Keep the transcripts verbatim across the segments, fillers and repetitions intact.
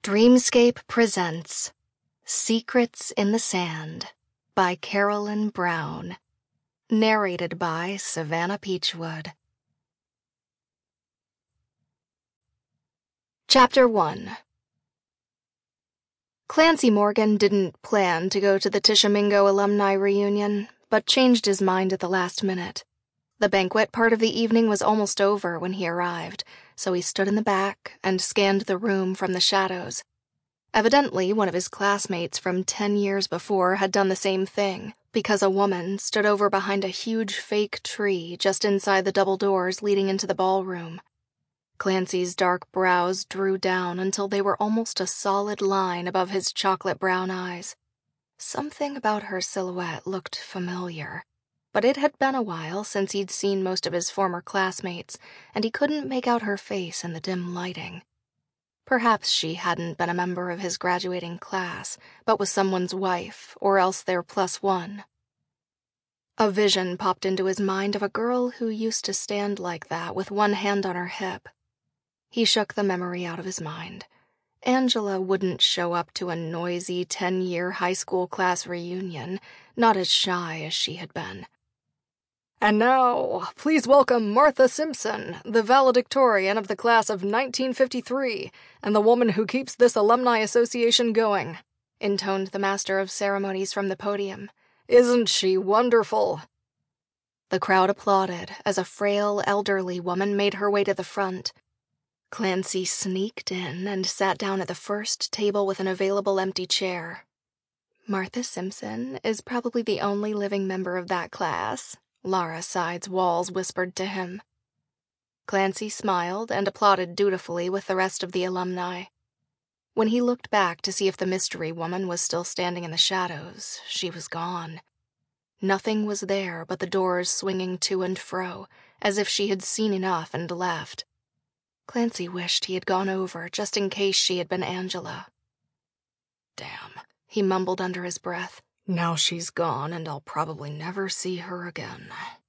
Dreamscape presents Secrets in the Sand by Carolyn Brown. Narrated by Savannah Peachwood. Chapter one. Clancy Morgan didn't plan to go to the Tishomingo alumni reunion, but changed his mind at the last minute. The banquet part of the evening was almost over when he arrived, so he stood in the back and scanned the room from the shadows. Evidently, one of his classmates from ten years before had done the same thing, because a woman stood over behind a huge fake tree just inside the double doors leading into the ballroom. Clancy's dark brows drew down until they were almost a solid line above his chocolate brown eyes. Something about her silhouette looked familiar, but it had been a while since he'd seen most of his former classmates, and he couldn't make out her face in the dim lighting. Perhaps she hadn't been a member of his graduating class, but was someone's wife, or else their plus one. A vision popped into his mind of a girl who used to stand like that with one hand on her hip. He shook the memory out of his mind. Angela wouldn't show up to a noisy ten-year high school class reunion, not as shy as she had been. And now, please welcome Martha Simpson, the valedictorian of the class of nineteen fifty-three, and the woman who keeps this alumni association going, intoned the master of ceremonies from the podium. Isn't she wonderful? The crowd applauded as a frail, elderly woman made her way to the front. Clancy sneaked in and sat down at the first table with an available empty chair. Martha Simpson is probably the only living member of that class, Lara Sides Walls whispered to him. Clancy smiled and applauded dutifully with the rest of the alumni. When he looked back to see if the mystery woman was still standing in the shadows, she was gone. Nothing was there but the doors swinging to and fro, as if she had seen enough and left. Clancy wished he had gone over just in case she had been Angela. Damn, he mumbled under his breath. Now she's gone, and I'll probably never see her again.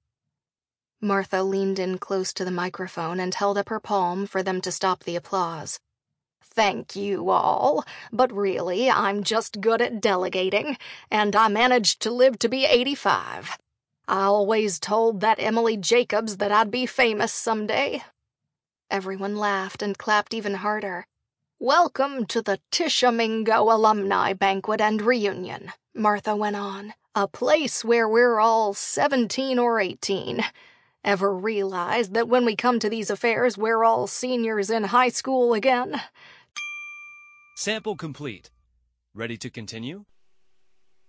Martha leaned in close to the microphone and held up her palm for them to stop the applause. Thank you all, but really, I'm just good at delegating, and I managed to live to be eighty-five. I always told that Emily Jacobs that I'd be famous someday. Everyone laughed and clapped even harder. Welcome to the Tishomingo Alumni Banquet and Reunion, Martha went on. A place where we're all seventeen or eighteen. Ever realize that when we come to these affairs, we're all seniors in high school again? Sample complete. Ready to continue?